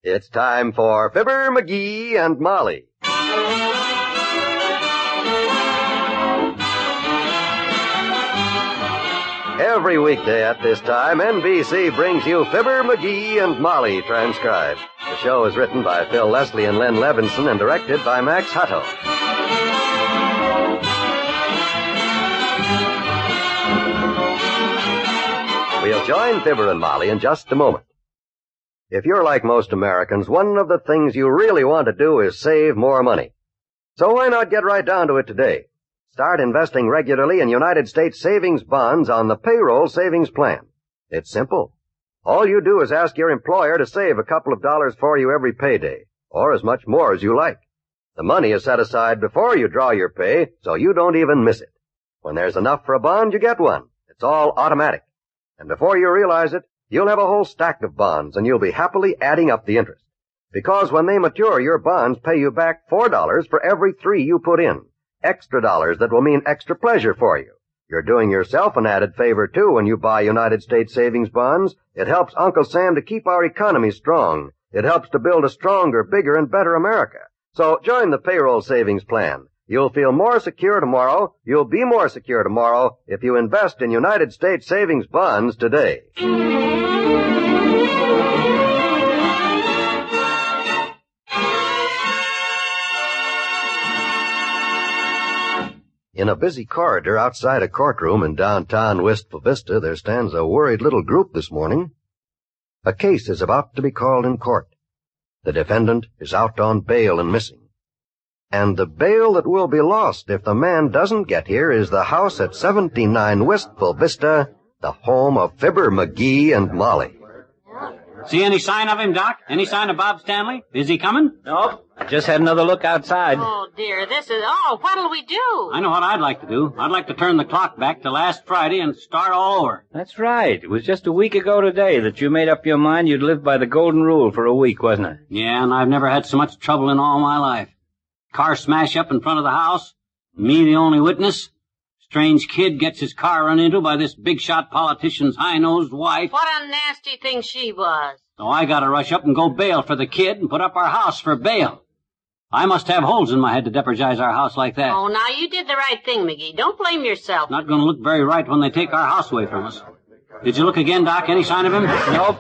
It's time for Fibber, McGee, and Molly. Every weekday at this time, NBC brings you Fibber, McGee, and Molly transcribed. The show is written by Phil Leslie and Len Levinson and directed by Max Hutto. We'll join Fibber and Molly in just a moment. If you're like most Americans, one of the things you really want to do is save more money. So why not get right down to it today? Start investing regularly in United States savings bonds on the payroll savings plan. It's simple. All you do is ask your employer to save a couple of dollars for you every payday, or as much more as you like. The money is set aside before you draw your pay, so you don't even miss it. When there's enough for a bond, you get one. It's all automatic. And before you realize it, you'll have a whole stack of bonds, and you'll be happily adding up the interest. Because when they mature, your bonds pay you back $4 for every 3 you put in. Extra dollars that will mean extra pleasure for you. You're doing yourself an added favor, too, when you buy United States savings bonds. It helps Uncle Sam to keep our economy strong. It helps to build a stronger, bigger, and better America. So join the payroll savings plan. You'll feel more secure tomorrow. You'll be more secure tomorrow if you invest in United States savings bonds today. In a busy corridor outside a courtroom in downtown Wistful Vista, there stands a worried little group this morning. A case is about to be called in court. The defendant is out on bail and missing. And the bail that will be lost if the man doesn't get here is the house at 79 Wistful Vista, the home of Fibber, McGee, and Molly. See any sign of him, Doc? Any sign of Bob Stanley? Is he coming? Nope. I just had another look outside. Oh, dear, what'll we do? I know what I'd like to do. I'd like to turn the clock back to last Friday and start all over. That's right. It was just a week ago today that you made up your mind you'd live by the golden rule for a week, wasn't it? Yeah, and I've never had so much trouble in all my life. Car smash up in front of the house. Me the only witness. Strange kid gets his car run into by this big-shot politician's high-nosed wife. What a nasty thing she was. So I gotta rush up and go bail for the kid and put up our house for bail. I must have holes in my head to jeopardize our house like that. Oh, now you did the right thing, McGee. Don't blame yourself. Not gonna look very right when they take our house away from us. Did you look again, Doc? Any sign of him? Nope.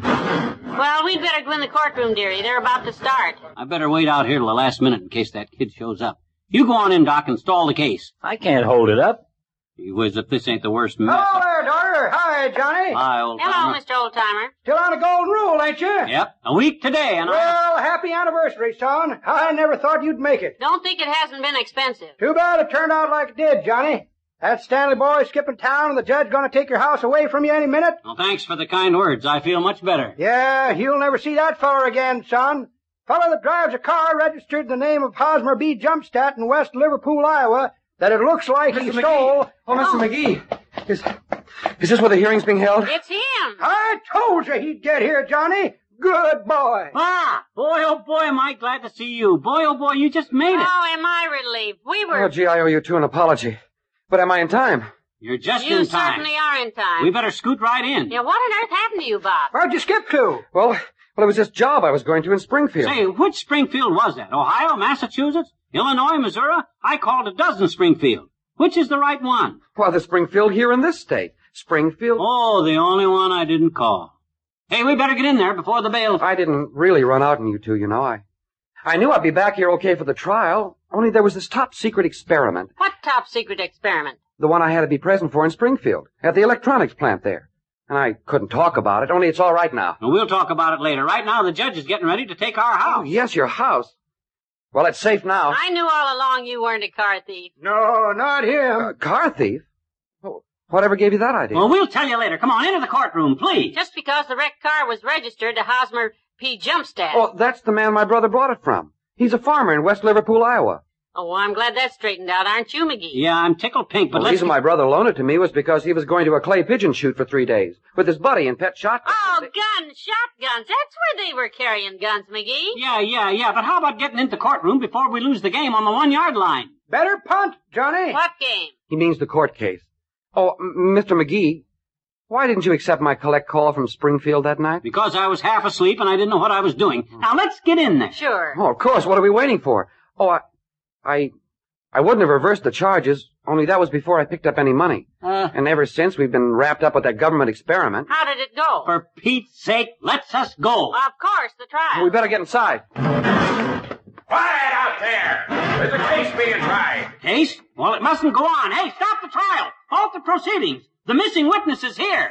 Well, we'd better go in the courtroom, dearie. They're about to start. I better wait out here till the last minute in case that kid shows up. You go on in, Doc, and stall the case. I can't hold it up. Gee whiz, if this ain't the worst mess. Hello there, daughter. Hi, Johnny. Hi, old Hello, timer. Mr. Oldtimer. Still on a golden rule, ain't you? Yep, a week today, and Well, happy anniversary, son. I never thought you'd make it. Don't think it hasn't been expensive. Too bad it turned out like it did, Johnny. That Stanley boy skipping town and the judge gonna take your house away from you any minute? Well, thanks for the kind words. I feel much better. Yeah, you'll never see that feller again, son. Feller that drives a car registered in the name of Hosmer B. Jumpstat in West Liverpool, Iowa, that it looks like he stole... Oh, Mr. McGee. Is this where the hearing's being held? It's him. I told you he'd get here, Johnny. Good boy. Ah, boy, oh boy, am I glad to see you. Boy, oh boy, you just made it. Oh, am I relieved? We were... Oh, gee, I owe you two an apology. But am I in time? You're just You in time. certainly are in time. We better scoot right in. Yeah, what on earth happened to you, Bob? Where'd you skip to? Well, it was this job I was going to in Springfield. Say, which Springfield was that? Ohio, Massachusetts, Illinois, Missouri? I called a dozen Springfield. Which is the right one? Well, the Springfield here in this state. Springfield. Oh, the only one I didn't call. Hey, we better get in there before the bail... I didn't really run out on you two, you know. I knew I'd be back here okay for the trial, only there was this top-secret experiment. What top-secret experiment? The one I had to be present for in Springfield, at the electronics plant there. And I couldn't talk about it, only it's all right now. Well, we'll talk about it later. Right now, the judge is getting ready to take our house. Oh, yes, your house. Well, it's safe now. I knew all along you weren't a car thief. No, not him. Car thief? Oh, whatever gave you that idea? Well, we'll tell you later. Come on, into the courtroom, please. Just because the wrecked car was registered to Hosmer P. Jumpstat. Oh, that's the man my brother brought it from. He's a farmer in West Liverpool, Iowa. Oh, well, I'm glad that's straightened out, aren't you, McGee? Yeah, I'm tickled pink, but The reason my brother loaned it to me was because he was going to a clay pigeon shoot for 3 days with his buddy in pet shotgun. Oh, guns, shotguns. That's where they were carrying guns, McGee. Yeah, but how about getting into the courtroom before we lose the game on the 1-yard line? Better punt, Johnny. What game? He means the court case. Oh, Mr. McGee, Why didn't you accept my collect call from Springfield that night? Because I was half asleep and I didn't know what I was doing. Now, let's get in there. Sure. Oh, of course. What are we waiting for? Oh, I wouldn't have reversed the charges, only that was before I picked up any money. And ever since, we've been wrapped up with that government experiment. How did it go? For Pete's sake, let's us go. Of course, the trial. We better get inside. Quiet out there! There's a case being tried. Case? Well, it mustn't go on. Hey, stop the trial. Halt the proceedings. The missing witness is here.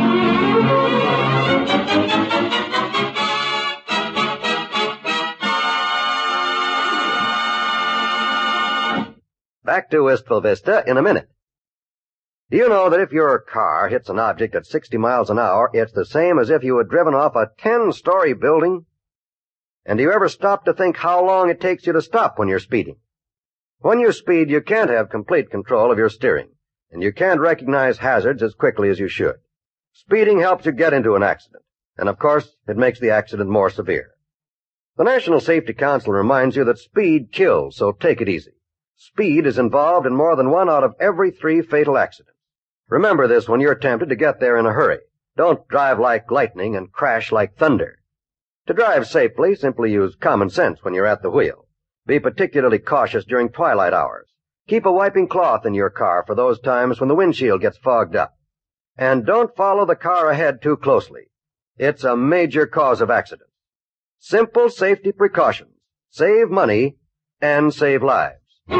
Back to Wistful Vista in a minute. Do you know that if your car hits an object at 60 miles an hour, it's the same as if you had driven off a 10-story building? And do you ever stop to think how long it takes you to stop when you're speeding? When you speed, you can't have complete control of your steering, and you can't recognize hazards as quickly as you should. Speeding helps you get into an accident, and of course, it makes the accident more severe. The National Safety Council reminds you that speed kills, so take it easy. Speed is involved in more than 1 out of every 3 fatal accidents. Remember this when you're tempted to get there in a hurry. Don't drive like lightning and crash like thunder. To drive safely, simply use common sense when you're at the wheel. Be particularly cautious during twilight hours. Keep a wiping cloth in your car for those times when the windshield gets fogged up. And don't follow the car ahead too closely. It's a major cause of accidents. Simple safety precautions. Save money and save lives.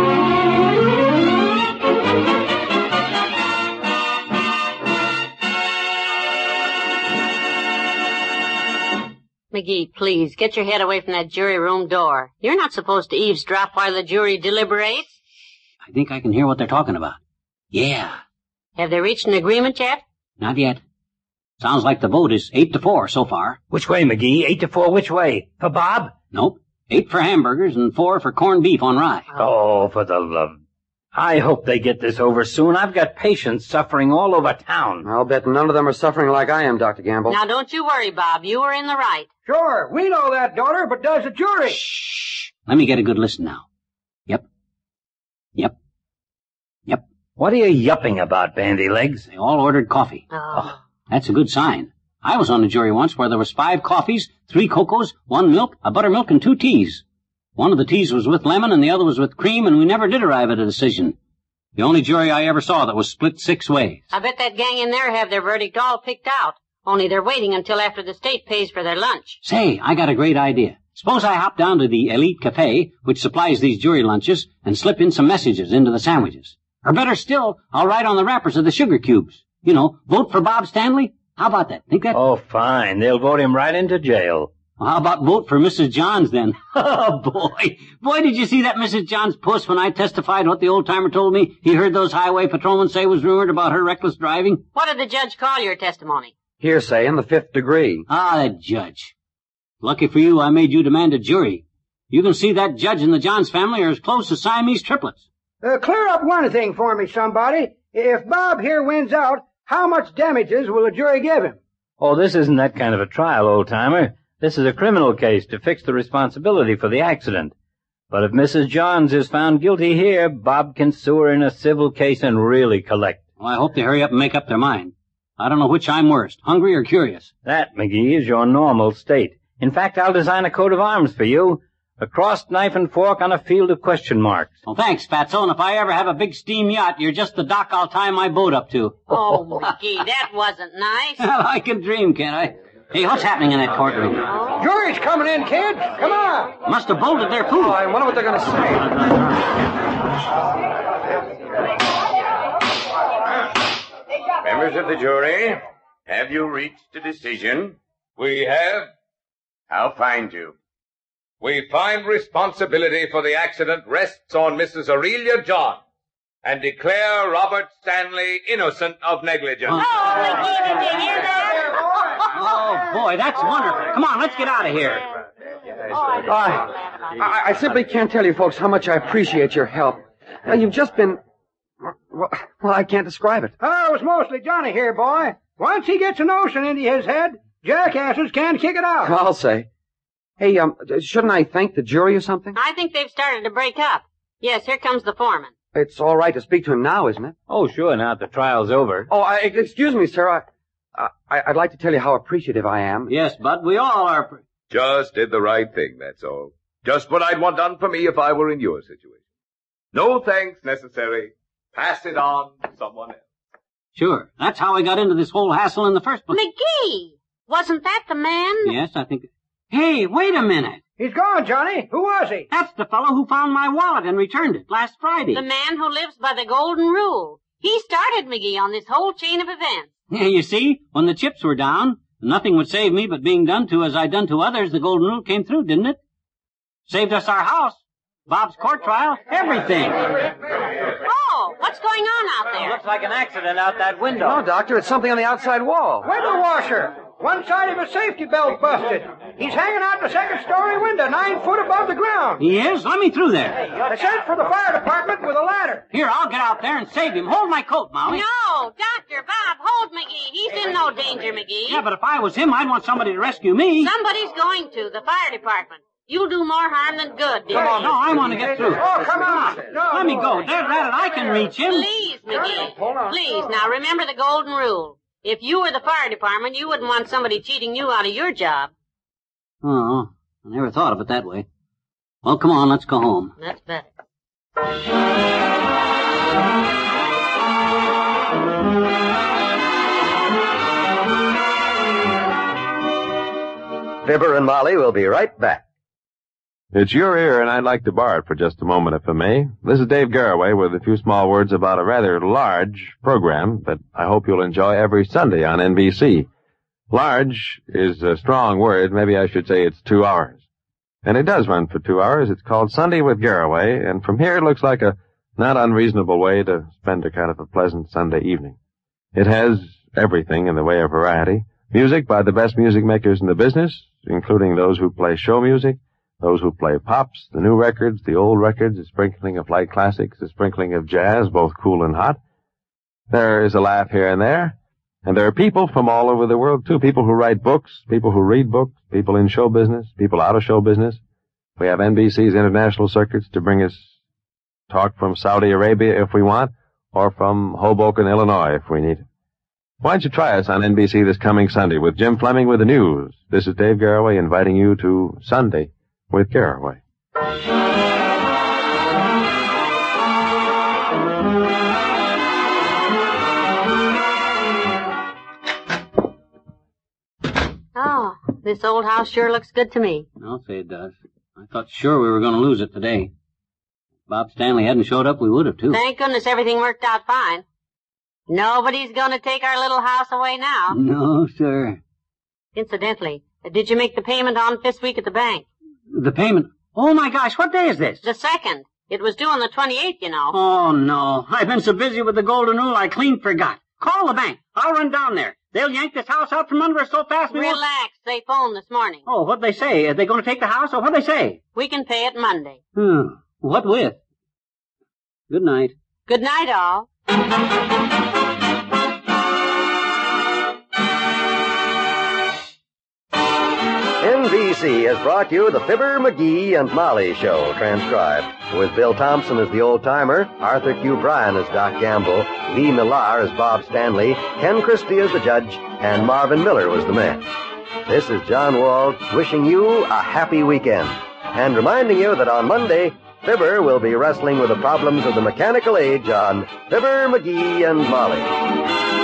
McGee, please, get your head away from that jury room door. You're not supposed to eavesdrop while the jury deliberates. I think I can hear what they're talking about. Yeah. Have they reached an agreement yet? Not yet. Sounds like the vote is 8-4 so far. Which way, McGee? 8-4 which way? For Bob? Nope. 8 for hamburgers and 4 for corned beef on rye. Oh, for the love. I hope they get this over soon. I've got patients suffering all over town. I'll bet none of them are suffering like I am, Dr. Gamble. Now, don't you worry, Bob. You were in the right. Sure, we know that, daughter, but does the jury? Shh. Let me get a good listen now. Yep. Yep. Yep. What are you yupping about, Bandy Legs? They all ordered coffee. Oh. That's a good sign. I was on a jury once where there was 5 coffees, 3 cocos, 1 milk, a buttermilk, and 2 teas. One of the teas was with lemon and the other was with cream, and we never did arrive at a decision. The only jury I ever saw that was split 6 ways. I bet that gang in there have their verdict all picked out. Only they're waiting until after the state pays for their lunch. Say, I got a great idea. Suppose I hop down to the Elite Cafe, which supplies these jury lunches, and slip in some messages into the sandwiches. Or better still, I'll write on the wrappers of the sugar cubes. You know, vote for Bob Stanley? How about that? Think that? Oh, fine. They'll vote him right into jail. Well, how about vote for Mrs. Johns then? Oh, boy. Boy, did you see that Mrs. Johns post when I testified what the old-timer told me he heard those highway patrolmen say was rumored about her reckless driving? What did the judge call your testimony? Hearsay in the 5th degree. Ah, the judge. Lucky for you, I made you demand a jury. You can see that judge and the Johns family are as close as Siamese triplets. Clear up one thing for me, somebody. If Bob here wins out, how much damages will the jury give him? Oh, this isn't that kind of a trial, old-timer. This is a criminal case to fix the responsibility for the accident. But if Mrs. Johns is found guilty here, Bob can sue her in a civil case and really collect. Well, I hope they hurry up and make up their mind. I don't know which I'm worst, hungry or curious. That, McGee, is your normal state. In fact, I'll design a coat of arms for you. A crossed knife and fork on a field of question marks. Well, thanks, Fatso, and if I ever have a big steam yacht, you're just the dock I'll tie my boat up to. Oh, McGee, that wasn't nice. Well, I can dream, can't I? Hey, what's happening in that courtroom? Jury's coming in, kids. Come on. Must have bolted their food. Oh, I wonder what they're going to say. Members of the jury, have you reached a decision? We have. How find you? We find responsibility for the accident rests on Mrs. Aurelia Johns and declare Robert Stanley innocent of negligence. Oh, McGee, did you hear that? Oh, boy, that's wonderful. Come on, let's get out of here. I simply can't tell you folks how much I appreciate your help. You've just been... Well, I can't describe it. Oh, it was mostly Johnny here, boy. Once he gets a notion into his head, jackasses can't kick it out. I'll say. Hey, shouldn't I thank the jury or something? I think they've started to break up. Yes, here comes the foreman. It's all right to speak to him now, isn't it? Oh, sure, now that the trial's over. Oh, excuse me, sir. I'd like to tell you how appreciative I am. Yes, Bud, we all are. Just did the right thing, that's all. Just what I'd want done for me if I were in your situation. No thanks necessary. Pass it on to someone else. Sure. That's how I got into this whole hassle in the first place. McGee! Wasn't that the man? Yes, I think... Hey, wait a minute. He's gone, Johnny. Who was he? That's the fellow who found my wallet and returned it last Friday. The man who lives by the golden rule. He started McGee on this whole chain of events. Yeah, you see, when the chips were down, nothing would save me but being done to as I'd done to others. The golden rule came through, didn't it? Saved us our house, Bob's court trial, everything. Oh, what's going on out there? Looks like an accident out that window. No, Doctor, it's something on the outside wall. Window washer. One side of his safety belt busted. He's hanging out the second-story window, 9 foot above the ground. He is? Let me through there. They sent for the fire department with a ladder. Here, I'll get out there and save him. Hold my coat, Molly. No, Dr. Bob, hold McGee. He's in no danger, McGee. Yeah, but if I was him, I'd want somebody to rescue me. Somebody's going to, the fire department. You'll do more harm than good, dear. No, I want to get through. Oh, come on. No, Let me go. There's that, I can reach him. Please, McGee. Please, now remember the golden rule. If you were the fire department, you wouldn't want somebody cheating you out of your job. Oh, I never thought of it that way. Well, come on, let's go home. That's better. Fibber and Molly will be right back. It's your ear, and I'd like to borrow it for just a moment, if I may. This is Dave Garraway with a few small words about a rather large program that I hope you'll enjoy every Sunday on NBC. Large is a strong word. Maybe I should say it's 2 hours. And it does run for 2 hours. It's called Sunday with Garraway, and from here it looks like a not unreasonable way to spend a kind of a pleasant Sunday evening. It has everything in the way of variety. Music by the best music makers in the business, including those who play show music, those who play pops, the new records, the old records, a sprinkling of light classics, a sprinkling of jazz, both cool and hot. There is a laugh here and there. And there are people from all over the world, too. People who write books, people who read books, people in show business, people out of show business. We have NBC's international circuits to bring us talk from Saudi Arabia if we want, or from Hoboken, Illinois if we need it. Why don't you try us on NBC this coming Sunday with Jim Fleming with the news. This is Dave Garraway inviting you to Sunday with Garraway. Oh, this old house sure looks good to me. I'll say it does. I thought sure we were going to lose it today. If Bob Stanley hadn't showed up, we would have, too. Thank goodness everything worked out fine. Nobody's going to take our little house away now. No, sir. Incidentally, did you make the payment on this week at the bank? The payment? Oh, my gosh, what day is this? The 2nd. It was due on the 28th, you know. Oh, no. I've been so busy with the golden rule, I clean forgot. Call the bank. I'll run down there. They'll yank this house out from under us so fast we won't... Relax. They phoned this morning. Oh, what'd they say? Are they going to take the house, or what'd they say? We can pay it Monday. What with? Good night. Good night, all. NBC has brought you the Fibber, McGee, and Molly Show, transcribed, with Bill Thompson as the old-timer, Arthur Q. Bryan as Doc Gamble, Lee Millar as Bob Stanley, Ken Christie as the judge, and Marvin Miller was the man. This is John Wald wishing you a happy weekend, and reminding you that on Monday, Fibber will be wrestling with the problems of the mechanical age on Fibber, McGee, and Molly.